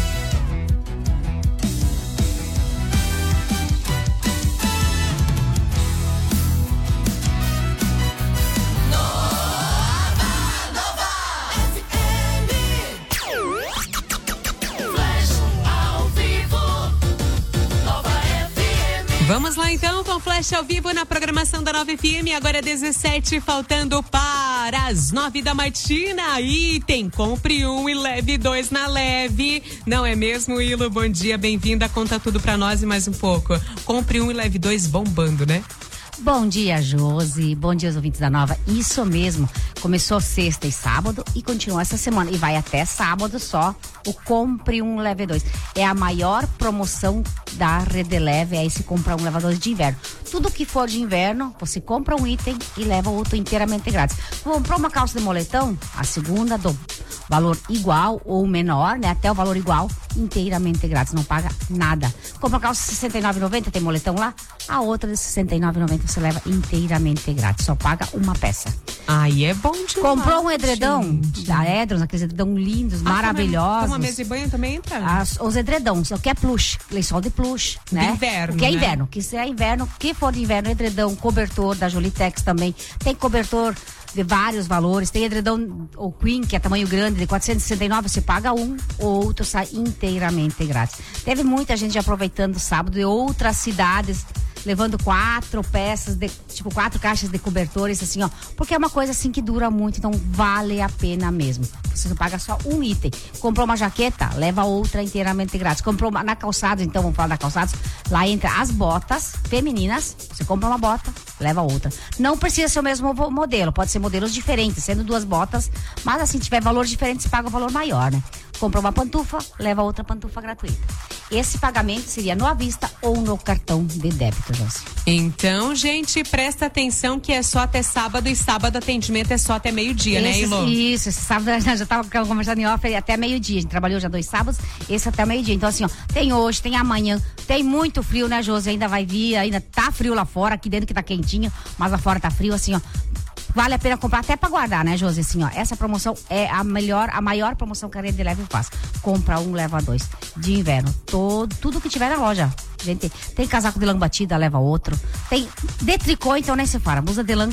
Vamos lá então com Flash ao vivo na programação da Nova F M, agora é dezessete, faltando para as nove da matina. E tem compre um e leve dois na leve, não é mesmo, Ilo? Bom dia, bem-vinda, conta tudo pra nós e mais um pouco. Compre um e leve dois bombando, né? Bom dia, Josi. Bom dia aos ouvintes da Nova. Isso mesmo. Começou sexta e sábado e continua essa semana. E vai até sábado só o Compre um Leve dois. É a maior promoção da Rede Leve, é esse comprar um leva dois de inverno. Tudo que for de inverno, você compra um item e leva outro inteiramente grátis. Comprou uma calça de moletom, a segunda do valor igual ou menor, né? Até o valor igual, inteiramente grátis, não paga nada. Compra uma calça de sessenta e nove reais e noventa centavos, tem moletom lá, a outra de sessenta e nove reais e noventa centavos você leva inteiramente grátis, só paga uma peça. Aí é bom demais. Comprou um edredão gente. da Edrons, aqueles edredão lindos, ah, maravilhosos. Uma mesa de banho também entra? As, os edredões, o que é plush, lençol de plush, né? De inverno, o que é né? inverno, que se é inverno, que for de inverno, edredão, cobertor da Jolitex também, tem cobertor de vários valores, tem edredão o Queen, que é tamanho grande, de quatrocentos e sessenta e nove, você paga um, o outro sai inteiramente grátis. Teve muita gente aproveitando o sábado de outras cidades, levando quatro peças, de, tipo quatro caixas de cobertores, assim, ó, porque é uma coisa assim que dura muito, então vale a pena mesmo. Você paga só um item. Comprou uma jaqueta, leva outra inteiramente grátis. Comprou uma, na Calçados, então vamos falar da Calçados, lá entra as botas femininas, você compra uma bota, leva outra. Não precisa ser o mesmo modelo, pode ser modelos diferentes, sendo duas botas, mas assim, tiver valores diferentes, você paga o valor maior, né? Comprou uma pantufa, leva outra pantufa gratuita. Esse pagamento seria no à vista ou no cartão de débito, Josi. Então, gente, presta atenção que é só até sábado, e sábado atendimento é só até meio-dia, né, Ilo? Isso, esse sábado já estava conversando em off até meio-dia. A gente trabalhou já dois sábados, esse até meio-dia. Então, assim, ó, tem hoje, tem amanhã, tem muito frio, né, Josi? Ainda vai vir, ainda tá frio lá fora, aqui dentro que tá quentinho, mas lá fora tá frio, assim, ó. Vale a pena comprar até pra guardar, né, Josi? Assim, ó, essa promoção é a melhor, a maior promoção que a Rede Leve faz. Compra um, leva dois. De inverno. Todo, tudo que tiver na loja. Gente, tem casaco de lã batida, leva outro. Tem de tricô, então nem se fala. Blusa de lã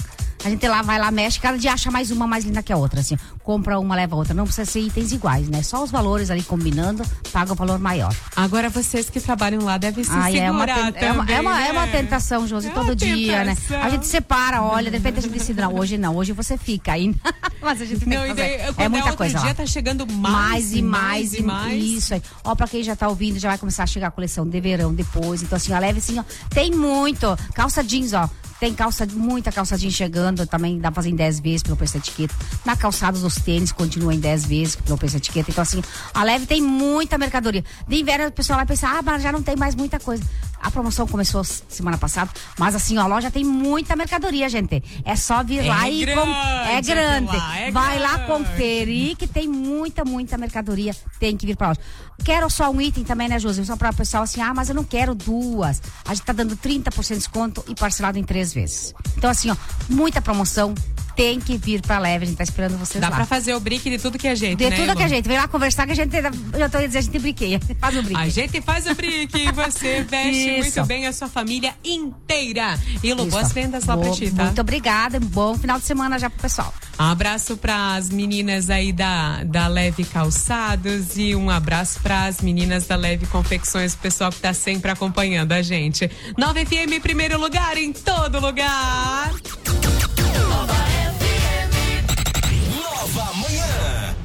A gente lá, vai lá, mexe, cada dia acha mais uma mais linda que a outra, assim. Compra uma, leva a outra. Não precisa ser itens iguais, né? Só os valores ali combinando, paga o valor maior. Agora vocês que trabalham lá devem se ah, segurar é uma, também, é uma, é uma, né? é uma tentação, Josi, é todo dia, tentação. né? A gente separa, olha, de repente a gente decide, não, hoje não, hoje você fica aí. Mas a gente tem não, que fazer. Daí, é muita outro coisa dia lá. tá chegando mais, mais e mais, mais e mais. Isso aí. Ó, pra quem já tá ouvindo, já vai começar a chegar a coleção de verão depois. Então, assim, ó, leve assim, ó. Tem muito. Calça jeans, ó. Tem calça, muita calça jeans chegando, também dá pra fazer em dez vezes pelo preço da etiqueta. Na calçada dos tênis continua em dez vezes pelo preço da etiqueta. Então, assim, a Leve tem muita mercadoria. De inverno, o pessoal vai pensar, ah, mas já não tem mais muita coisa. A promoção começou semana passada, mas assim, ó, a loja tem muita mercadoria, gente. É só vir é lá e... Grande, com... É grande. Lá, é vai grande. lá conferir que tem muita, muita mercadoria. Tem que vir pra loja. Quero só um item também, né, Josi? Só para o pessoal assim, ah, mas eu não quero duas. A gente tá dando trinta por cento de desconto e parcelado em três vezes. Então, assim, ó, muita promoção. Tem que vir pra Leve, a gente tá esperando vocês Dá lá. pra fazer o brique de tudo que é jeito, De né, tudo Elô? que é jeito. Vem lá conversar que a gente, já tô ia dizer, a gente briqueia. Faz o brique. A gente faz o brique e você veste Isso. muito bem a sua família inteira. Elô, Isso. boas vendas lá Boa, pra ti, tá? Muito obrigada, um bom final de semana já pro pessoal. Um abraço para as meninas aí da, da Leve Calçados e um abraço para as meninas da Leve Confecções, o pessoal que tá sempre acompanhando a gente. nove F M, primeiro lugar em todo lugar. Nova F M. Nova Manhã.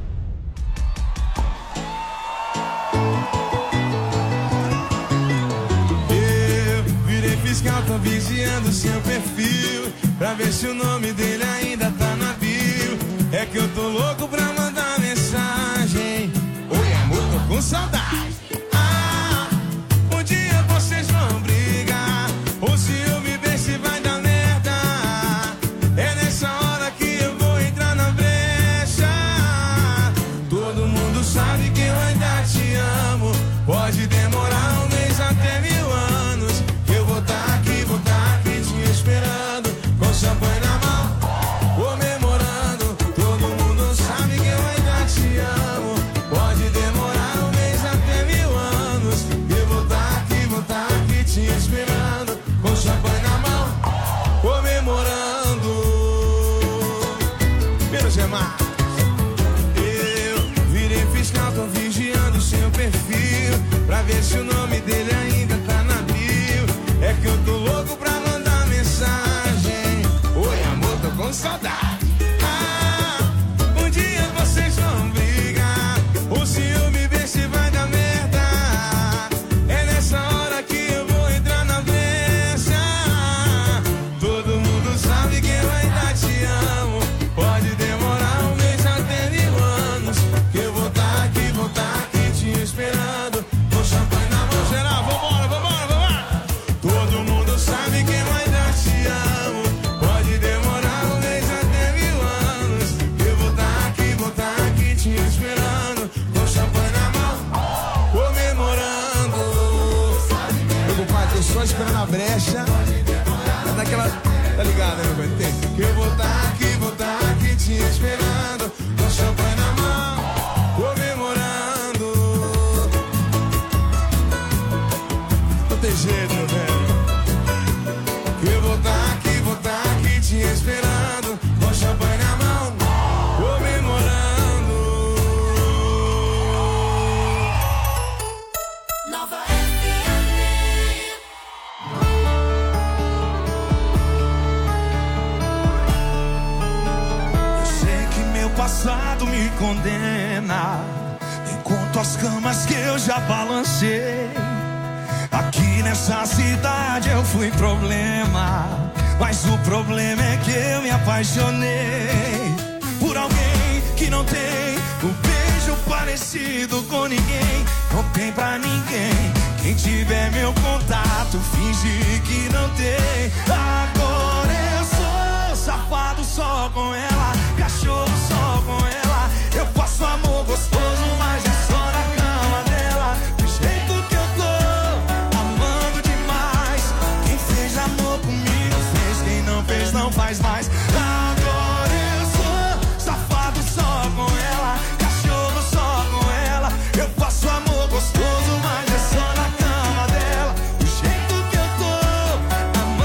Eu virei fiscal, tô vigiando seu perfil pra ver se o nome dele ainda tá na bio. É que eu tô louco pra mandar mensagem. Oi, amor, tô com saudade. Ah, um dia vocês vão brigar. Ou se eu me ver, se vai dar merda. É nessa hora que eu vou entrar na brecha. Todo mundo sabe que eu ainda te amo. Pode demorar um mês até mil anos. Eu vou tá aqui, vou tá aqui te esperando. Com champanhe na mão, comemorando. Todo mundo sabe que eu ainda te amo. Pode demorar um mês até mil anos. Eu vou tá aqui, vou tá aqui te esperando. Com champanhe na mão, comemorando. Menos é mais. Eu virei fiscal, tô vigiando seu perfil pra ver se o nome dele ainda tá na bio. É que eu tô louco pra mandar mensagem. Oi, amor, tô com saudade. Ah, um dia vocês vão brigar. O ciúme me ver se vai dar merda. É nessa hora que eu vou entrar na brecha. Todo mundo sabe que eu ainda te amo. Pode demorar um mês até mil anos. Que eu vou tá aqui, vou tá aqui te esperando. Com champanhe na mão, geral, vambora, vambora, vambora. Todo mundo sabe que eu ainda te amo. Pode demorar um mês até mil anos. Eu vou tá aqui, vou tá aqui te esperando. Com champanhe na mão, comemorando. Meu compadre, tô só esperando a brecha. É daquela, tá ligado, né, meu pai? Que eu vou tá aqui, vou tá aqui te esperando. Com champanhe na mão, comemorando. Não tem jeito, meu velho. Que eu vou tá aqui, vou tá aqui te esperando. Com champanhe na mão, comemorando. Nova F M. Eu sei que meu passado me condena. Enquanto as camas que eu já balancei. Aqui nessa cidade eu fui problema. Mas o problema é que eu me apaixonei por alguém que não tem um beijo parecido com ninguém. Não tem pra ninguém. Quem tiver meu contato, finge que não tem. Agora eu sou safado só com ela, cachorro só com ela. Eu faço amor gostoso, mas é só na cama dela. Do jeito que eu tô, amando demais. Quem fez amor comigo fez, quem não fez não faz mais. Agora eu sou safado só com ela, cachorro só com ela. Eu faço amor gostoso, mas é só na cama dela. Do jeito que eu tô,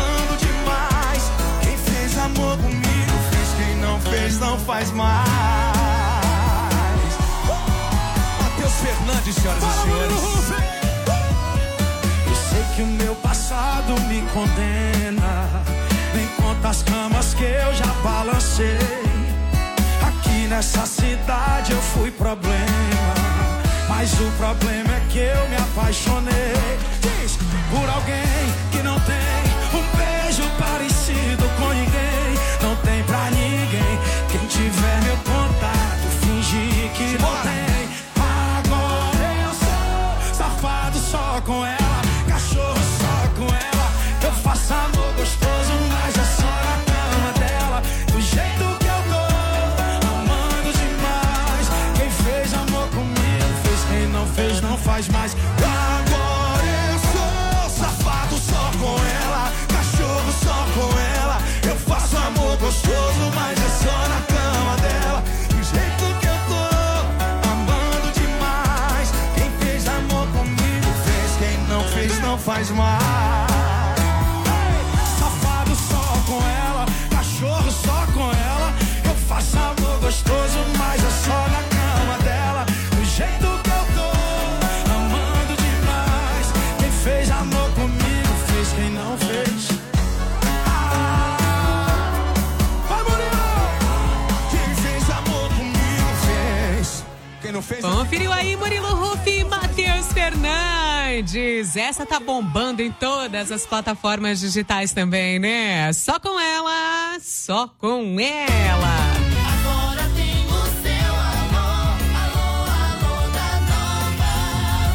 meu passado me condena. Nem quantas camas que eu já balancei. Aqui nessa cidade eu fui problema, mas o problema é que eu me apaixonei. Diz, por alguém que não tem um beijo parecido com ninguém. Não tem pra ninguém. Quem tiver meu contato, fingir que não tem. Agora eu sou safado só com ela, cachorro só com ela. Eu faço amor gostoso, mas é só na cama dela. Do jeito que eu tô, amando demais. Quem fez amor comigo fez, quem não fez não faz mais. Agora eu sou safado só com ela, cachorro só com ela. Eu faço amor gostoso, mas é só na cama dela. Do jeito que eu tô, amando demais. Quem fez amor comigo fez, quem não fez não faz mais. Safado só com ela, cachorro só com ela. Eu faço amor gostoso, mas é só na cama dela. Do jeito que eu tô, amando demais. Quem fez amor comigo fez, quem não fez. Conferiu aí Murilo Ruff e Matheus Fernandes. Essa tá bombando em todas as plataformas digitais também, né? Só com ela, só com ela. Agora tem o seu alô, alô, alô da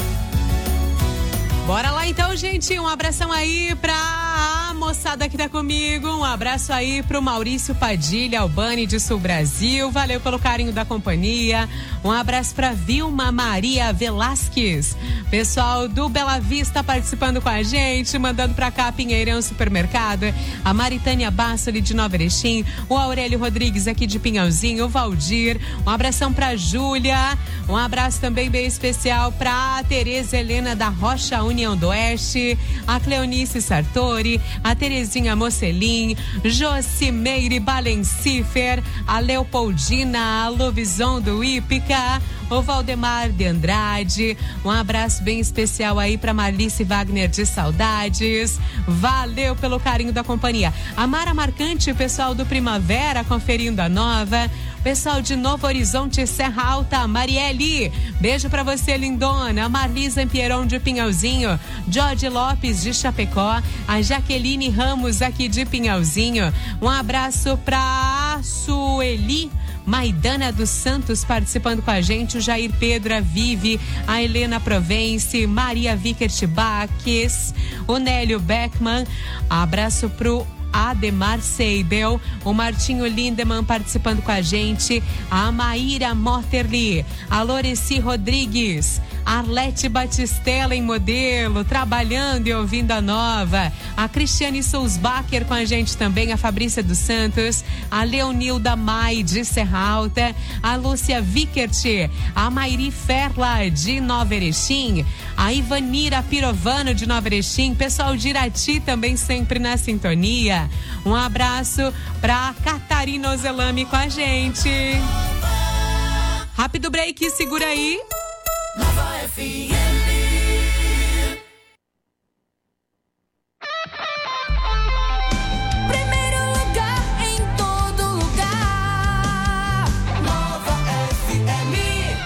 Nova. Bora lá então, gente. Um abração aí pra a moçada que tá comigo. Um abraço aí pro Maurício Padilha, Albani de Sul Brasil. Valeu pelo carinho da companhia. Um abraço pra Vilma Maria Velasquez. Pessoal do Bela Vista participando com a gente, mandando pra cá Pinheirão Supermercado. A Maritânia Bassoli de Nova Erechim. O Aurélio Rodrigues aqui de Pinhalzinho. O Valdir. Um abração pra Júlia. Um abraço também bem especial pra Tereza Helena da Rocha União do Oeste. A Cleonice Sartori. A Terezinha Mocelin, Josimeire Balencifer, a Leopoldina, a Lovison do Ípica, o Valdemar de Andrade. Um abraço bem especial aí pra Marlice Wagner de Saudades. Valeu pelo carinho da companhia. A Mara Marcante, o pessoal do Primavera conferindo a Nova. Pessoal de Novo Horizonte, Serra Alta, Marielle. Beijo pra você, lindona. A Marlisa Pieron de Pinhalzinho. Jorge Lopes de Chapecó. A Jaqueline Ramos aqui de Pinhalzinho. Um abraço pra Sueli Maidana dos Santos participando com a gente, o Jair Pedro, a Vive, a Helena Provence, Maria Vickert Baques, o Nélio Beckman. Abraço pro Ademar Seibel, o Martinho Lindemann participando com a gente, a Maíra Motterli, a Loreci Rodrigues, a Arlete Batistella em Modelo, trabalhando e ouvindo a Nova, a Cristiane Sousbacher com a gente também, a Fabrícia dos Santos, a Leonilda Mai de Serra Alta, a Lúcia Vickert, a Mairi Ferla de Nova Erechim, a Ivanira Pirovano de Nova Erechim, pessoal de Irati também sempre na sintonia. Um abraço pra Catarina Ozelami com a gente. Rápido break, segura aí. Nova F M. Primeiro lugar em todo lugar. Nova F M.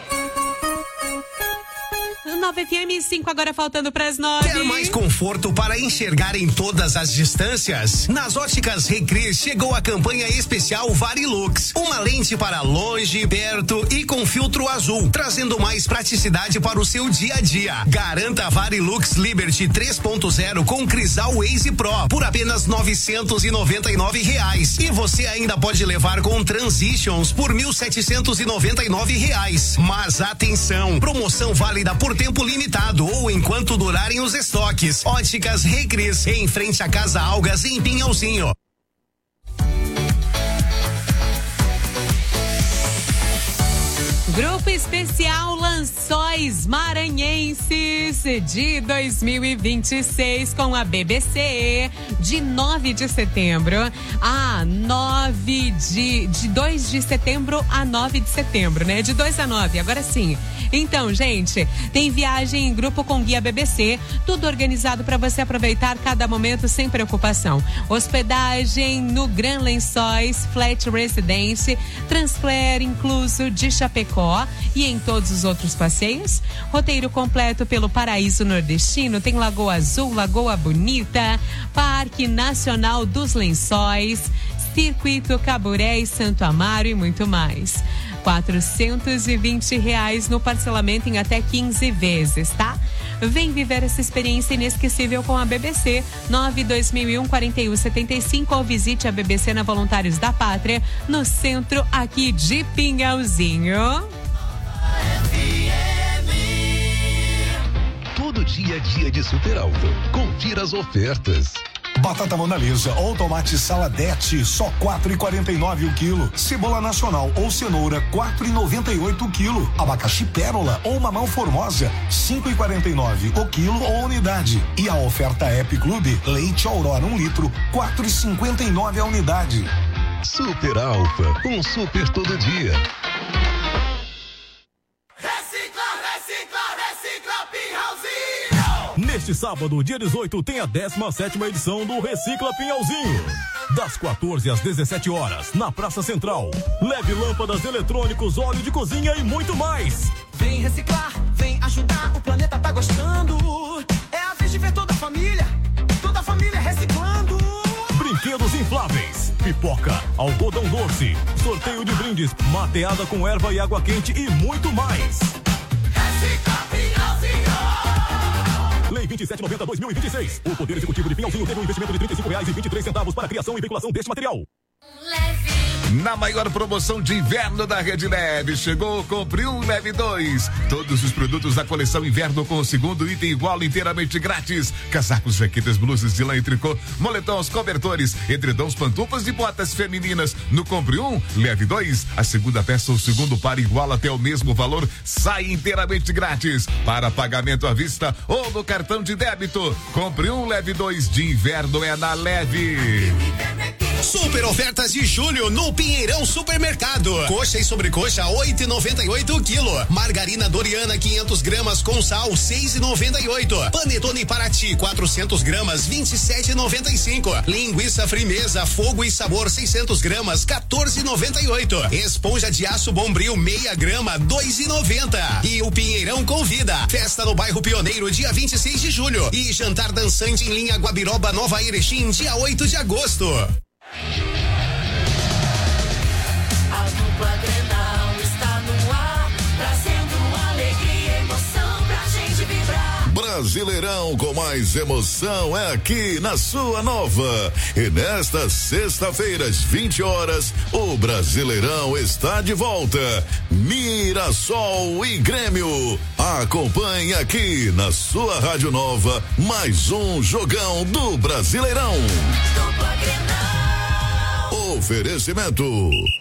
Nova F M cinco, agora faltando pras nove. Quer mais conforto para enxergar em todas as distâncias? Nas Óticas Recris chegou a campanha especial Varilux. Uma lente para longe, perto e com filtro azul, trazendo mais praticidade para o seu dia a dia. Garanta a Varilux Liberty três ponto zero com Crisal Waze Pro por apenas novecentos e noventa e nove reais. E você ainda pode levar com Transitions por mil setecentos e noventa e nove reais. Mas atenção, promoção válida por tempo limitado ou enquanto durarem os estoques. Óticas Recris, em frente à Casa Algas, em Pinhalzinho. Grupo Especial Lençóis Maranhenses de dois mil e vinte e seis com a B B C de nove de setembro a nove de de dois de setembro a nove de setembro, né? De dois a nove, agora sim. Então, gente, tem viagem em grupo com guia B B C, tudo organizado para você aproveitar cada momento sem preocupação. Hospedagem no Gran Lençóis, Flat Residence, transfer incluso de Chapecó e em todos os outros passeios. Roteiro completo pelo Paraíso Nordestino, tem Lagoa Azul, Lagoa Bonita, Parque Nacional dos Lençóis, Circuito Caburé e Santo Amaro e muito mais. quatrocentos e vinte reais no parcelamento em até quinze vezes, tá? Vem viver essa experiência inesquecível com a B B C. nove dois mil e um, quarenta e um, setenta e cinco ou visite a B B C na Voluntários da Pátria, no centro aqui de Pinhalzinho. Todo dia é dia de Super Alto. Confira as ofertas. Batata Mona Lisa ou tomate saladete, só quatro e quarenta e nove o quilo. Cebola nacional ou cenoura, quatro e noventa e oito o quilo. Abacaxi pérola ou mamão formosa, cinco e quarenta e nove o quilo ou unidade. E a oferta App Clube, leite Aurora um litro, quatro e cinquenta e nove a unidade. Super Alfa, um super todo dia. Neste sábado, dia dezoito, tem a décima sétima edição do Recicla Pinhalzinho. Das quatorze às dezessete horas, na Praça Central. Leve lâmpadas, eletrônicos, óleo de cozinha e muito mais. Vem reciclar, vem ajudar, o planeta tá gostando. É a vez de ver toda a família, toda a família reciclando. Brinquedos infláveis, pipoca, algodão doce, sorteio de brindes, mateada com erva e água quente e muito mais. Recicla Pinhalzinho. Lei vinte e sete noventa dois mil e vinte e seis. O Poder Executivo de Pinhalzinho teve um investimento de trinta e cinco reais e vinte e três centavos para a criação e veiculação deste material. Na maior promoção de inverno da Rede Leve, chegou Compre um, Leve dois. Todos os produtos da coleção inverno com o segundo item igual inteiramente grátis. Casacos, jaquetas, blusas de lã e tricô, moletons, cobertores, edredons, pantufas e botas femininas. No Compre um, Leve dois, a segunda peça ou segundo par igual até o mesmo valor sai inteiramente grátis. Para pagamento à vista ou no cartão de débito. Compre um, Leve dois de inverno é na Leve. Super ofertas de julho no Pinheirão Supermercado. Coxa e sobrecoxa oito e noventa e oito o quilo. Margarina Doriana quinhentos gramas com sal seis e noventa e oito. Panetone Paraty quatrocentos gramas vinte e sete e noventa e cinco. Linguiça Frimeza Fogo e Sabor seiscentos gramas quatorze e noventa e oito. Esponja de aço Bombril meia grama dois e noventa. E o Pinheirão convida. Festa no bairro Pioneiro dia vinte e seis de julho e jantar dançante em linha Guabiroba Nova Erechim dia oito de agosto. A dupla Grenal está no ar, trazendo alegria e emoção pra gente vibrar. Brasileirão com mais emoção é aqui na sua Nova. E nesta sexta-feira, às vinte horas, o Brasileirão está de volta. Mirassol e Grêmio. Acompanhe aqui na sua Rádio Nova mais um jogão do Brasileirão. Dupla Grenal. Oferecimento.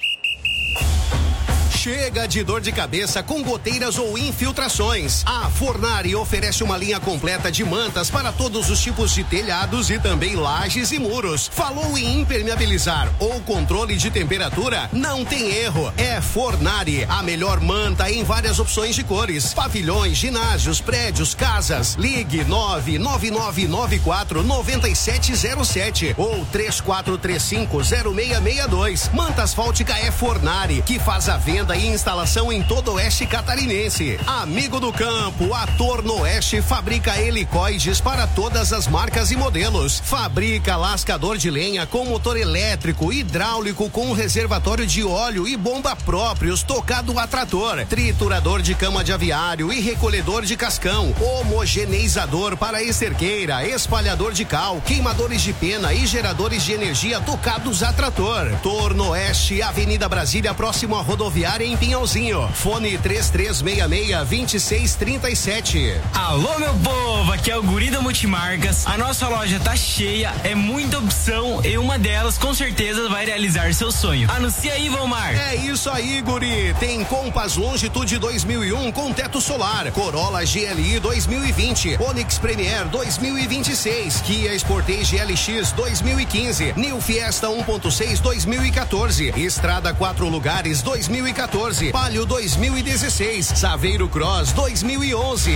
Chega de dor de cabeça com goteiras ou infiltrações. A Fornari oferece uma linha completa de mantas para todos os tipos de telhados e também lajes e muros. Falou em impermeabilizar ou controle de temperatura? Não tem erro. É Fornari, a melhor manta em várias opções de cores. Pavilhões, ginásios, prédios, casas. Ligue nove nove nove nove quatro nove sete zero sete ou três quatro três cinco zero seis seis dois. Manta asfáltica é Fornari, que faz a venda e instalação em todo o oeste catarinense. Amigo do campo, a Torno-Oeste fabrica helicoides para todas as marcas e modelos. Fabrica lascador de lenha com motor elétrico, hidráulico com reservatório de óleo e bomba próprios, tocado a trator, triturador de cama de aviário e recolhedor de cascão, homogeneizador para esterqueira, espalhador de cal, queimadores de pena e geradores de energia tocados a trator. Torno-Oeste, Avenida Brasília, próximo à rodoviária área em Pinhalzinho. Fone três três seis seis, dois seis três sete. Alô, meu povo, aqui é o Guri da Multimarcas. A nossa loja tá cheia, é muita opção e uma delas com certeza vai realizar seu sonho. Anuncia aí, Valmar. É isso aí, Guri. Tem Compass Longitude dois mil e um com teto solar, Corolla G L I dois mil e vinte, Onix Premier dois mil e vinte e seis, Kia Sportage L X dois mil e quinze, New Fiesta um ponto seis dois mil e quatorze, Estrada quatro lugares dois mil e quatorze, Palio dois mil e dezesseis, Saveiro Cross dois mil e onze.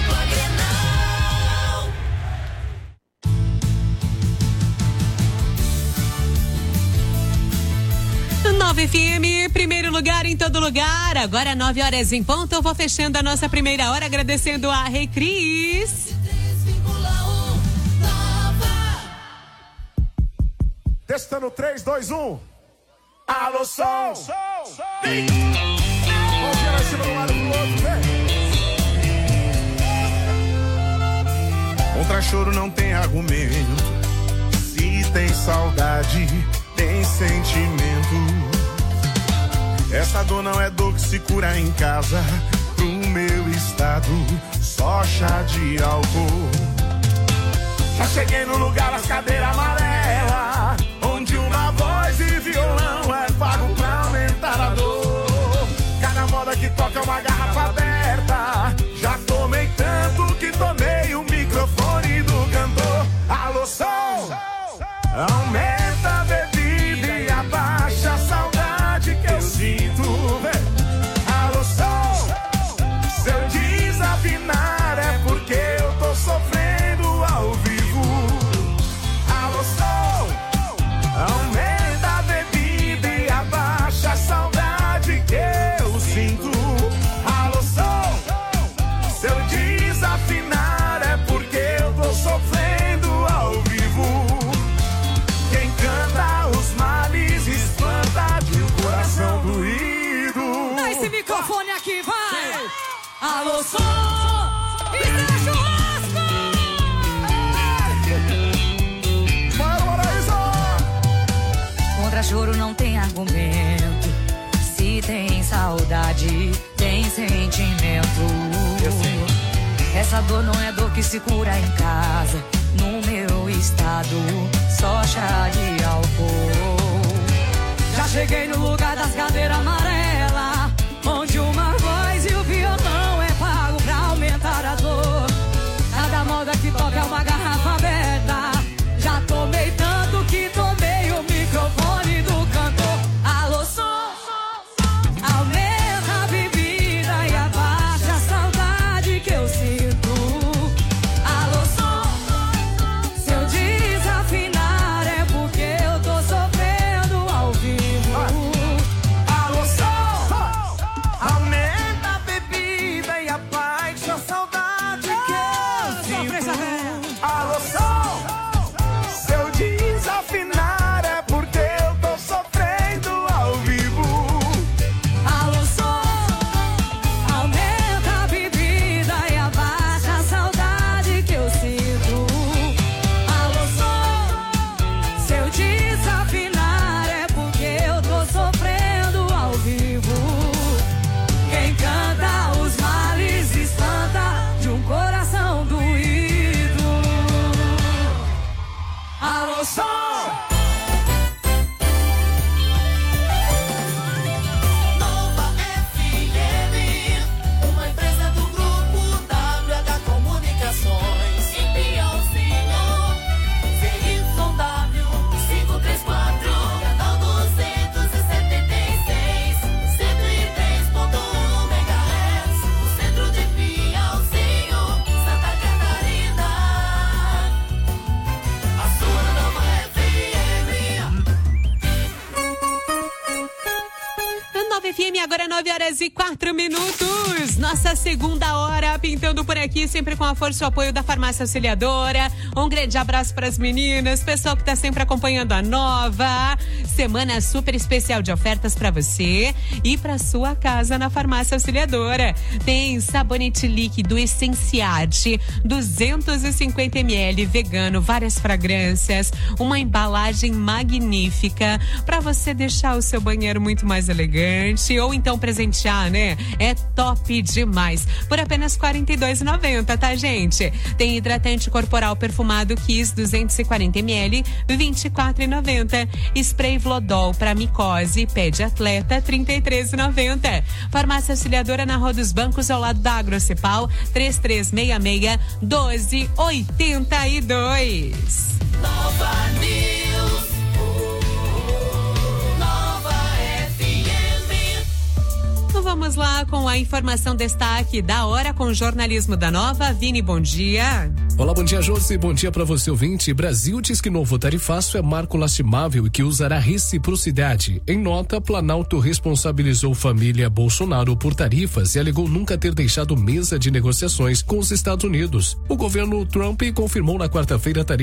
nove F M, primeiro lugar em todo lugar. Agora nove horas em ponto. Eu vou fechando a nossa primeira hora agradecendo a Recris. Testando três, dois, um. Alô, som! Vamos virar em cima de um lado pro outro, vem. Contra choro não tem argumento. Se tem saudade, tem sentimento. Essa dor não é dor que se cura em casa. Pro meu estado, só chá de álcool. Já cheguei no lugar das cadeiras amarelas, onde uma voz e violão é pago pra aumentar a dor. Cada moda que toca é uma garrafa aberta. Já tomei tanto que tomei o microfone do cantor. Alô, som! Aumenta a bebida e abaixa a saudade que eu sinto. Alô, som! Se eu desafinar é porque eu tô sofrendo ao vivo. Alô, som! Aumenta a bebida e abaixa a saudade que eu sinto. Alô, som! Se eu desafinar é porque eu tô sofrendo ao vivo. Quem canta os males espanta de um coração doído. Dá esse microfone aqui, vai! Alô, som! Isso é churrasco! Contra choro não tem argumento. Se tem saudade, tem sentimento. Essa dor não é dor que se cura em casa. No meu estado, só chá de álcool. Já cheguei no lugar das cadeiras amarelas, onde uma voz e o violão é pago pra aumentar a dor. Cada moda que toca é uma garrafa aberta. Já tomei tanto que tomei o microfone do cantor. Alô, som! Aumenta a bebida e abaixa a saudade que eu sinto. Alô, som! Se eu desafinar é porque eu tô sofrendo ao vivo. Alô, som! Aumenta a bebida e abaixa a saudade que eu sinto. Alô, som! Se eu desafinar é porque eu tô sofrendo ao vivo. Alô, som! Aumenta a bebida e abaixa a saudade que eu sinto. Alô, som! Se eu desafinar é porque eu tô sofrendo ao vivo. Quem canta os males espanta de um coração doído. Alô, som! Nova F M, uma empresa do grupo W H Comunicações. Em Pinhalzinho, V Y W quinhentos e trinta e quatro, canal duzentos e setenta e seis, cento e três ponto um megahertz, no centro de Pinhalzinho, Santa Catarina. A sua nova F M. nove F M, agora nove horas e quatro minutos. Nossa segunda hora pintando por aqui, sempre com a força e o apoio da Farmácia Auxiliadora. Um grande abraço para as meninas, pessoal que tá sempre acompanhando a nova semana super especial de ofertas para você e para sua casa na Farmácia Auxiliadora. Tem sabonete líquido Essenciarte, duzentos e cinquenta mililitros, vegano, várias fragrâncias, uma embalagem magnífica para você deixar o seu banheiro muito mais elegante. presente ou então presentear, né? É top demais. Por apenas quarenta e dois reais e noventa centavos, tá, gente? Tem hidratante corporal perfumado Kiss duzentos e quarenta mililitros, vinte e quatro reais e noventa centavos. Spray Vlodol para micose, pé de atleta, trinta e três reais e noventa centavos. Farmácia Auxiliadora na Rua dos Bancos, ao lado da Agrocepal, três três seis seis, doze oitenta e dois. Nova News. Nova F M. Então vamos lá com a informação destaque da hora com o jornalismo da Nova. Vini, bom dia. Olá, bom dia, Josi. Bom dia para você, ouvinte. Brasil diz que novo tarifaço é marco lastimável e que usará reciprocidade. Em nota, Planalto responsabilizou família Bolsonaro por tarifas e alegou nunca ter deixado mesa de negociações com os Estados Unidos. O governo Trump confirmou na quarta-feira tarifas